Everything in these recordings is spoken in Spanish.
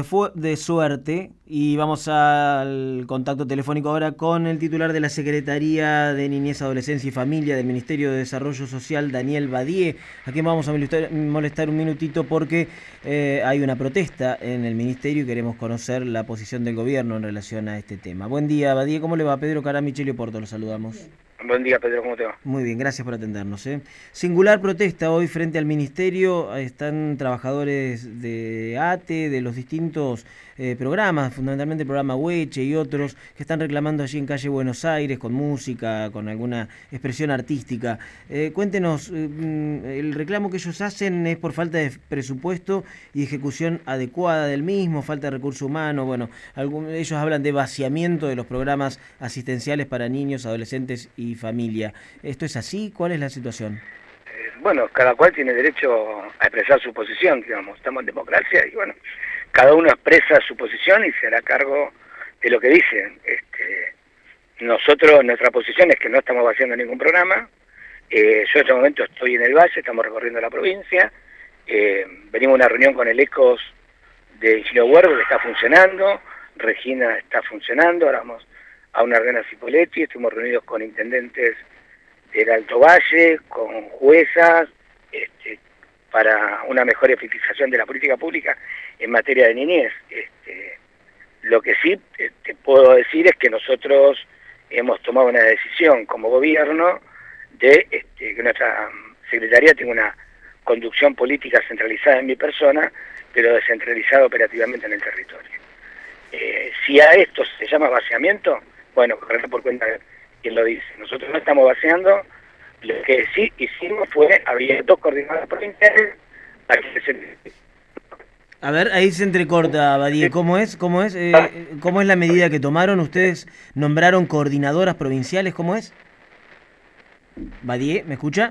fue de suerte y vamos al contacto telefónico ahora con el titular de la Secretaría de Niñez, Adolescencia y Familia del Ministerio de Desarrollo Social, Daniel Badie, a quien vamos a molestar un minutito porque hay una protesta en el Ministerio y queremos conocer la posición del gobierno en relación a este tema. Buen día, Badie, ¿cómo le va? Pedro Caramichelio Porto, lo saludamos. Buen día, Pedro, ¿cómo te va? Muy bien, gracias por atendernos. Singular protesta hoy frente al Ministerio. Están trabajadores de ATE, de los distintos programas, fundamentalmente el programa Hueche y otros, que están reclamando allí en calle Buenos Aires con música, con alguna expresión artística. Cuéntenos, el reclamo que ellos hacen es por falta de presupuesto y ejecución adecuada del mismo, falta de recurso humano. Bueno, ellos hablan de vaciamiento de los programas asistenciales para niños, adolescentes y familia. ¿Esto es así? ¿Cuál es la situación? Bueno, cada cual tiene derecho a expresar su posición, digamos. Estamos en democracia y bueno, cada uno expresa su posición y se hará cargo de lo que dice. Nosotros, nuestra posición es que no estamos vaciando ningún programa. Yo en este momento estoy en el Valle, estamos recorriendo la provincia. Venimos a una reunión con el ECOS de Ingeniero Huergo que está funcionando. Regina está funcionando. Ahora vamos a una reunión a Cipolletti. Estuvimos reunidos con intendentes del Alto Valle, con juezas, para una mejor efectivización de la política pública en materia de niñez. Lo que sí te puedo decir es que nosotros hemos tomado una decisión como gobierno de que nuestra secretaría tenga una conducción política centralizada en mi persona, pero descentralizada operativamente en el territorio. Si a esto se llama vaciamiento, bueno, correr por cuenta de quien lo dice. Nosotros no estamos vaciando, lo que sí hicimos fue, había 2 coordinadores provinciales, A ver, ahí se entrecorta, Badie. ¿Cómo es? ¿Cómo es la medida que tomaron? ¿Ustedes nombraron coordinadoras provinciales? ¿Cómo es? Badie, ¿me escucha?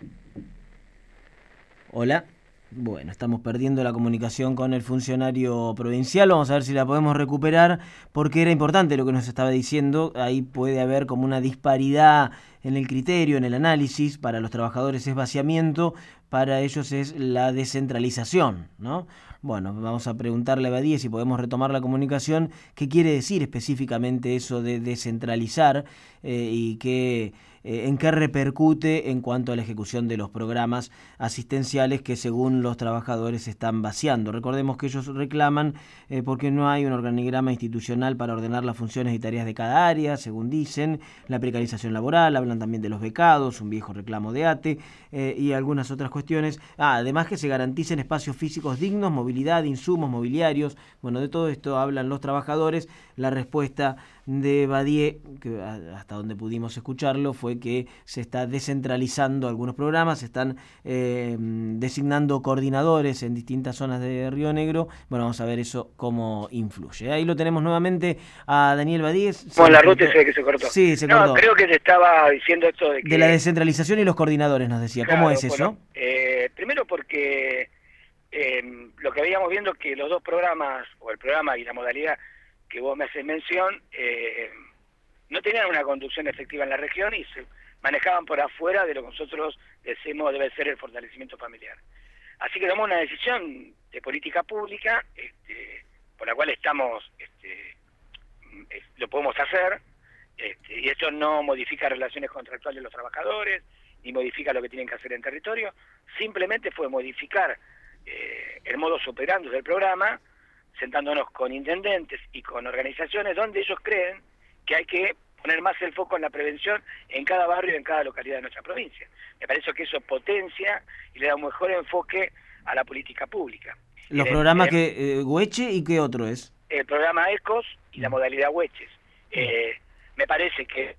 Hola. Bueno, estamos perdiendo la comunicación con el funcionario provincial. Vamos a ver si la podemos recuperar porque era importante lo que nos estaba diciendo. Ahí puede haber como una disparidad en el criterio, en el análisis. Para los trabajadores es vaciamiento, para ellos es la descentralización, ¿no? Bueno, vamos a preguntarle a Badie si podemos retomar la comunicación. ¿Qué quiere decir específicamente eso de descentralizar y en qué repercute en cuanto a la ejecución de los programas asistenciales que según los trabajadores están vaciando? Recordemos que ellos reclaman porque no hay un organigrama institucional para ordenar las funciones y tareas de cada área, según dicen, la precarización laboral, hablan también de los becados, un viejo reclamo de ATE y algunas otras cuestiones. Además que se garanticen espacios físicos dignos, movilidad, insumos mobiliarios. Bueno, de todo esto hablan los trabajadores. La respuesta de Badie, que hasta donde pudimos escucharlo, fue que se está descentralizando algunos programas, se están designando coordinadores en distintas zonas de Río Negro. Bueno, vamos a ver eso cómo influye. Ahí lo tenemos nuevamente a Daniel Badie. Bueno, la ruta se ve que se cortó. Sí, se No, cortó. creo que te estaba diciendo esto de que... De la descentralización y los coordinadores, nos decía. Claro, ¿Cómo es eso? Bueno, primero porque lo que habíamos viendo que los 2 programas, o el programa y la modalidad que vos me haces mención, no tenían una conducción efectiva en la región y se manejaban por afuera de lo que nosotros decimos debe ser el fortalecimiento familiar. Así que tomamos una decisión de política pública, por la cual estamos, lo podemos hacer, y esto no modifica relaciones contractuales de los trabajadores, ni modifica lo que tienen que hacer en territorio, simplemente fue modificar el modus operandi del programa, sentándonos con intendentes y con organizaciones donde ellos creen que hay que poner más el foco en la prevención en cada barrio y en cada localidad de nuestra provincia. Me parece que eso potencia y le da un mejor enfoque a la política pública. Los programas que Hueche y qué otro es. El programa ECOS y la modalidad Hueches. Me parece que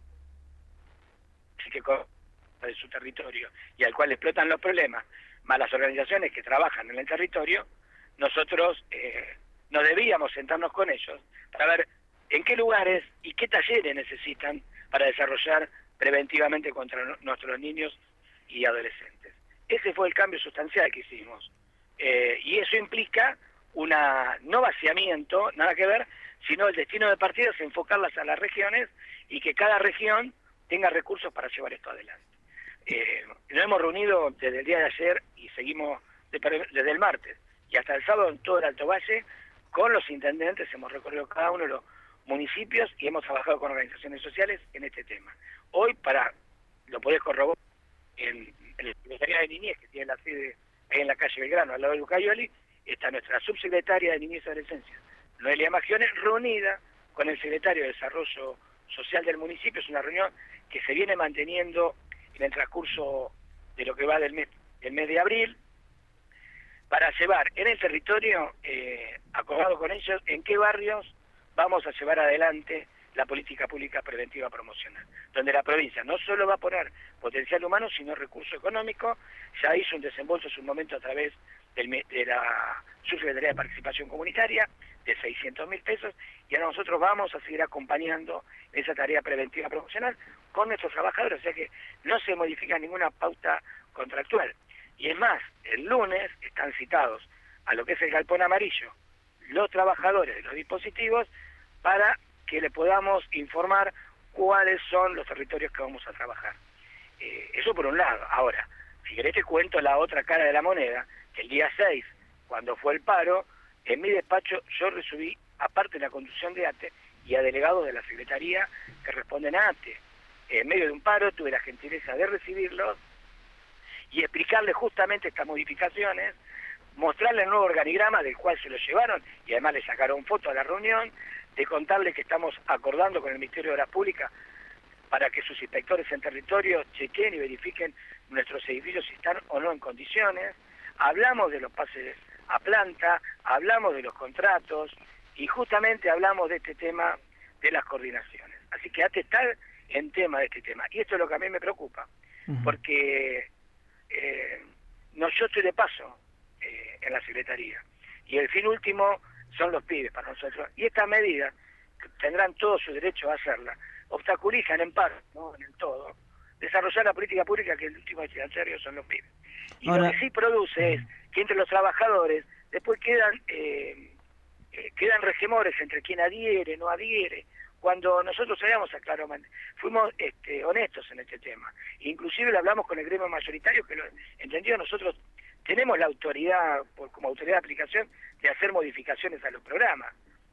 de su territorio y al cual explotan los problemas, más las organizaciones que trabajan en el territorio, nosotros no debíamos sentarnos con ellos para ver en qué lugares y qué talleres necesitan para desarrollar preventivamente contra nuestros niños y adolescentes. Ese fue el cambio sustancial que hicimos. Y eso implica no vaciamiento, nada que ver, sino el destino de partida es enfocarlas a las regiones y que cada región tenga recursos para llevar esto adelante. Nos hemos reunido desde el día de ayer y seguimos desde el martes y hasta el sábado en todo el Alto Valle con los intendentes hemos recorrido cada uno de los municipios y hemos trabajado con organizaciones sociales en este tema. Hoy, lo podés corroborar en la Secretaría de Niñez, que tiene la sede ahí en la calle Belgrano, al lado de Lucayoli, está nuestra subsecretaria de Niñez y Adolescencia, Noelia Magione, reunida con el secretario de Desarrollo Social del municipio. Es una reunión que se viene manteniendo en el transcurso de lo que va del mes de abril, para llevar en el territorio, acordado con ellos, en qué barrios vamos a llevar adelante la política pública preventiva promocional, donde la provincia no solo va a poner potencial humano, sino recurso económico. Ya hizo un desembolso en su momento a través de la Subsecretaría de Participación Comunitaria de 600.000 pesos, y ahora nosotros vamos a seguir acompañando esa tarea preventiva promocional con nuestros trabajadores, o sea que no se modifica ninguna pauta contractual. Y es más, el lunes están citados a lo que es el galpón amarillo los trabajadores de los dispositivos para que le podamos informar cuáles son los territorios que vamos a trabajar. Eso por un lado. Ahora, si querés te cuento la otra cara de la moneda, que el día 6, cuando fue el paro, en mi despacho yo recibí, aparte de la conducción de ATE, y a delegados de la Secretaría que responden a ATE. En medio de un paro tuve la gentileza de recibirlos y explicarles justamente estas modificaciones, mostrarles el nuevo organigrama del cual se lo llevaron y además le sacaron foto a la reunión, de contarles que estamos acordando con el Ministerio de Obras Públicas para que sus inspectores en territorio chequeen y verifiquen nuestros edificios si están o no en condiciones. Hablamos de los pases a planta, hablamos de los contratos y justamente hablamos de este tema de las coordinaciones. Así que ATE está en tema de este tema. Y esto es lo que a mí me preocupa, porque yo estoy de paso en la Secretaría y el fin último son los pibes para nosotros. Y estas medidas, que tendrán todo su derecho a hacerla, obstaculizan en parte, ¿no?, en el todo, desarrollar la política pública, que el último destinatario son los pibes. Y ahora, lo que sí produce es que entre los trabajadores después quedan resquemores entre quien adhiere, no adhiere, cuando nosotros habíamos aclarado, fuimos honestos en este tema. Inclusive lo hablamos con el gremio mayoritario, que lo entendió. Nosotros tenemos la autoridad, como autoridad de aplicación, de hacer modificaciones a los programas,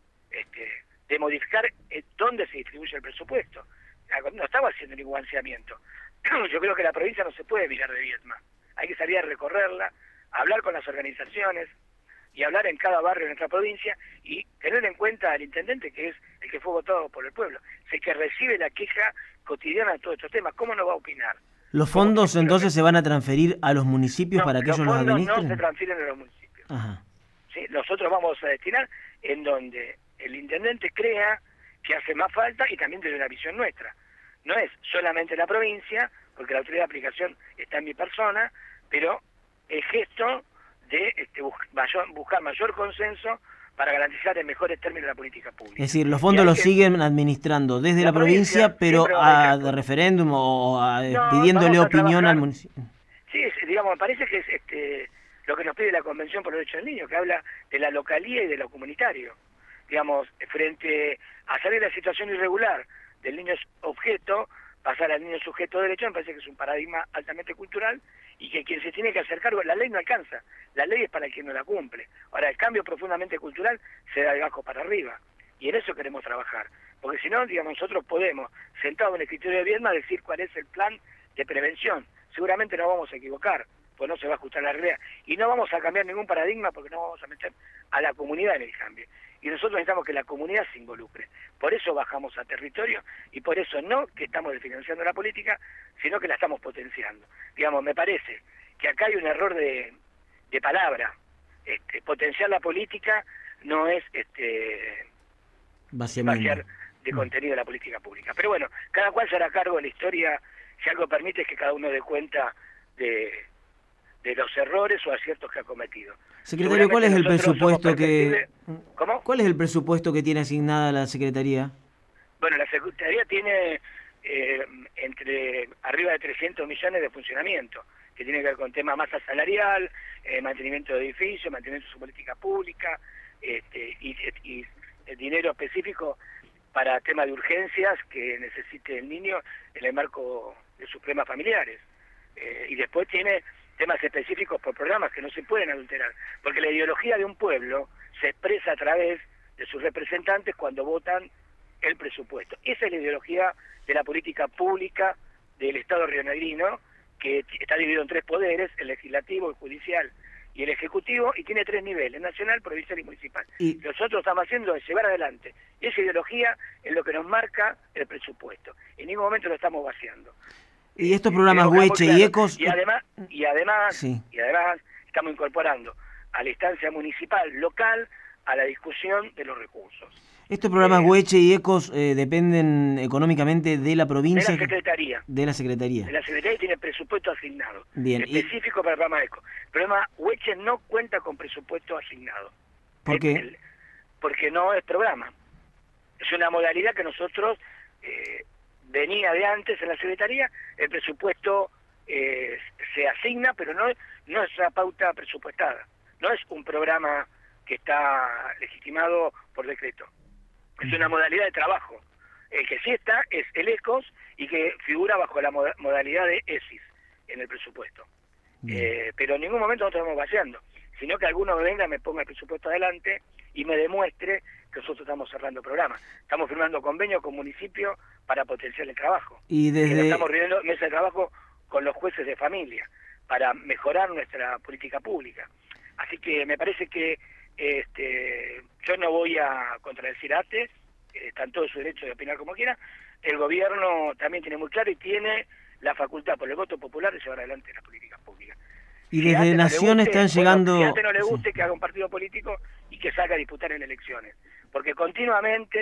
de modificar dónde se distribuye el presupuesto. No estamos haciendo ningún balanceamiento. Yo creo que la provincia no se puede mirar de Viedma. Hay que salir a recorrerla, hablar con las organizaciones y hablar en cada barrio de nuestra provincia y tener en cuenta al intendente, que es el que fue votado por el pueblo. Es el que recibe la queja cotidiana de todos estos temas. ¿Cómo no va a opinar? ¿Los fondos entonces se van a transferir a los municipios para que ellos los administren? Los fondos no se transfieren a los municipios. Ajá. ¿Sí? Nosotros vamos a destinar en donde el intendente crea que hace más falta y también tiene una visión nuestra. No es solamente la provincia, porque la autoridad de aplicación está en mi persona, pero el gesto de buscar mayor consenso para garantizar en mejores términos la política pública. Es decir, los fondos los siguen administrando desde la provincia, pero de referéndum o pidiéndole opinión al municipio. Sí, digamos, me parece que es lo que nos pide la Convención por los Derechos del Niño, que habla de la localía y de lo comunitario. Digamos, frente a salir de la situación irregular del niño objeto, pasar al niño sujeto de derecho, me parece que es un paradigma altamente cultural y que quien se tiene que hacer cargo, la ley no alcanza, la ley es para quien no la cumple. Ahora, el cambio profundamente cultural se da de abajo para arriba y en eso queremos trabajar, porque si no, digamos, nosotros podemos, sentados en el escritorio de Viedma, decir cuál es el plan de prevención. Seguramente nos vamos a equivocar, pues no se va a ajustar a la realidad y no vamos a cambiar ningún paradigma porque no vamos a meter a la comunidad en el cambio. Y nosotros necesitamos que la comunidad se involucre. Por eso bajamos a territorio y por eso no que estamos desfinanciando la política, sino que la estamos potenciando. Digamos, me parece que acá hay un error de palabra. Potenciar la política no es vaciar de contenido de la política pública. Pero bueno, cada cual se hará cargo de la historia, si algo permite es que cada uno dé cuenta de los errores o aciertos que ha cometido. Secretario, ¿cuál es el presupuesto ¿Cómo? ¿Cuál es el presupuesto que tiene asignada la Secretaría? Bueno, la Secretaría tiene entre arriba de 300 millones de funcionamiento, que tiene que ver con tema masa salarial, mantenimiento de edificios, mantenimiento de su política pública, y dinero específico para temas de urgencias que necesite el niño en el marco de sus problemas familiares. Y después tiene temas específicos por programas que no se pueden adulterar, porque la ideología de un pueblo se expresa a través de sus representantes cuando votan el presupuesto. Esa es la ideología de la política pública del Estado rionegrino, que está dividido en 3 poderes, el legislativo, el judicial y el ejecutivo, y tiene 3 niveles, nacional, provincial y municipal. Y Lo que nosotros estamos haciendo es llevar adelante esa ideología en lo que nos marca el presupuesto. En ningún momento lo estamos vaciando. y estos programas Hueche y Ecos... Y además Sí. estamos incorporando a la instancia municipal, local, a la discusión de los recursos. Estos programas Hueche y Ecos dependen económicamente de la provincia... De la Secretaría. De la Secretaría. La Secretaría tiene presupuesto asignado, Bien, específico para el programa ECO. El programa Hueche no cuenta con presupuesto asignado. ¿Por qué? Porque no es programa. Es una modalidad que nosotros venía de antes en la Secretaría, el presupuesto se asigna, pero no es una pauta presupuestada. No es un programa que está legitimado por decreto. Es una modalidad de trabajo. El que sí está es el ECOS y que figura bajo la modalidad de ESIS en el presupuesto. Pero en ningún momento nosotros estamos vaciando, sino que alguno venga, me ponga el presupuesto adelante y me demuestre que nosotros estamos cerrando programas. Estamos firmando convenios con municipios para potenciar el trabajo. Y estamos reuniendo mesas de trabajo con los jueces de familia para mejorar nuestra política pública. Así que me parece que yo no voy a contradecir a ATE, está en todo su derecho de opinar como quiera. El gobierno también tiene muy claro y tiene la facultad por el voto popular de llevar adelante las políticas públicas. Y desde Nación están llegando... Si a ATE no le guste, que haga un partido político y que salga a disputar en elecciones. Porque continuamente,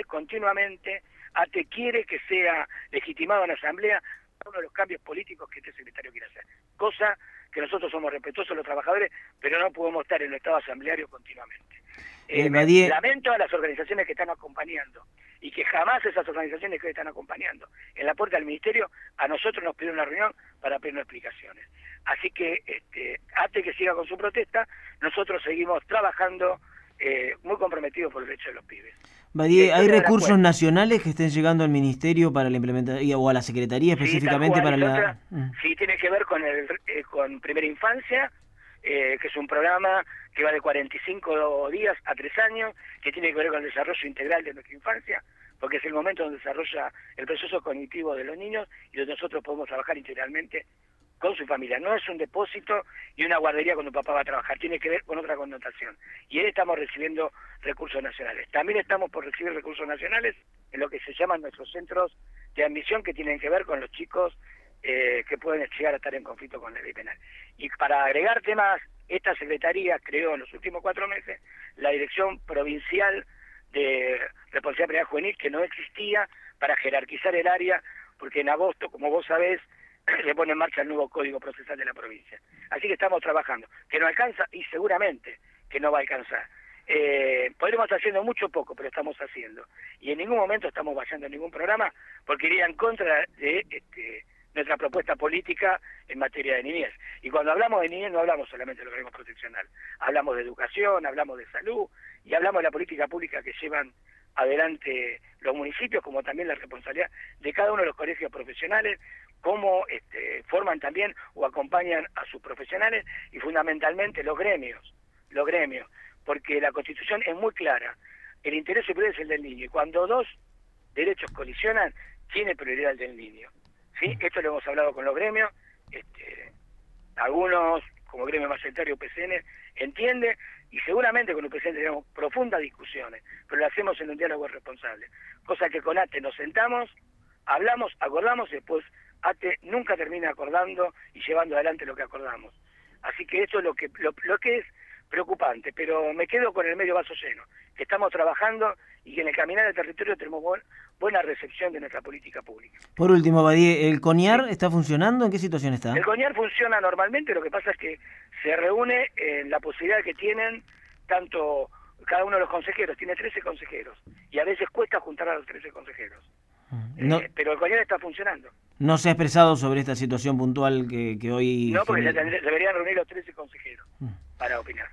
ATE quiere que sea legitimado en la Asamblea uno de los cambios políticos que este secretario quiere hacer. Cosa que nosotros somos respetuosos de los trabajadores, pero no podemos estar en el estado asambleario continuamente. Lamento a las organizaciones que están acompañando, y que jamás esas organizaciones que están acompañando en la puerta del ministerio a nosotros nos pidieron una reunión para pedirnos explicaciones. Así que ATE que siga con su protesta, nosotros seguimos trabajando muy comprometidos por el derecho de los pibes. Badie, ¿hay recursos nacionales que estén llegando al ministerio para la implementación o a la secretaría específicamente para la...? Sí, tiene que ver con Primera Infancia, que es un programa que va de 45 días a 3 años, que tiene que ver con el desarrollo integral de nuestra infancia, porque es el momento donde desarrolla el proceso cognitivo de los niños y donde nosotros podemos trabajar integralmente con su familia. No es un depósito y una guardería cuando papá va a trabajar, tiene que ver con otra connotación. Y ahí estamos recibiendo recursos nacionales. También estamos por recibir recursos nacionales en lo que se llaman nuestros centros de admisión, que tienen que ver con los chicos que pueden llegar a estar en conflicto con la ley penal. Y para agregar temas, esta Secretaría creó en los últimos 4 meses la Dirección Provincial de Responsabilidad Juvenil, que no existía, para jerarquizar el área, porque en agosto, como vos sabés, se pone en marcha el nuevo Código Procesal de la provincia. Así que estamos trabajando. Que no alcanza, y seguramente que no va a alcanzar. Podremos estar haciendo mucho poco, pero estamos haciendo. Y en ningún momento estamos vayando en ningún programa, porque iría en contra de nuestra propuesta política en materia de niñez. Y cuando hablamos de niñez no hablamos solamente de lo que queremos proteccional. Hablamos de educación, hablamos de salud, y hablamos de la política pública que llevan adelante los municipios, como también la responsabilidad de cada uno de los colegios profesionales, cómo forman también o acompañan a sus profesionales, y fundamentalmente los gremios, porque la Constitución es muy clara, el interés superior es el del niño, y cuando 2 derechos colisionan, tiene prioridad el del niño. ¿Sí? Esto lo hemos hablado con los gremios, algunos, como gremio mayoritario PCN, entiende, y seguramente con el presidente tenemos profundas discusiones, pero lo hacemos en un diálogo responsable, cosa que con ATE nos sentamos, hablamos, acordamos, y después ATE nunca termina acordando y llevando adelante lo que acordamos. Así que eso es lo que es preocupante, pero me quedo con el medio vaso lleno, que estamos trabajando y que en el caminar del territorio tenemos buena recepción de nuestra política pública. Por último, Badie, ¿el CONIAR está funcionando? ¿En qué situación está? El CONIAR funciona normalmente, lo que pasa es que se reúne en la posibilidad que tienen tanto cada uno de los consejeros, tiene 13 consejeros, y a veces cuesta juntar a los 13 consejeros. Pero el CONIAR está funcionando. ¿No se ha expresado sobre esta situación puntual que hoy... No, porque deberían reunir los 13 consejeros para opinar.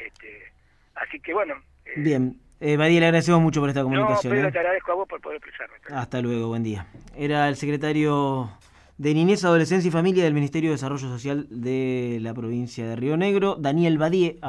Así que bueno... Bien. Badie, le agradecemos mucho por esta comunicación. No, pero te agradezco a vos por poder expresarme. Hasta luego, buen día. Era el secretario de Niñez, Adolescencia y Familia del Ministerio de Desarrollo Social de la provincia de Río Negro, Daniel Badie.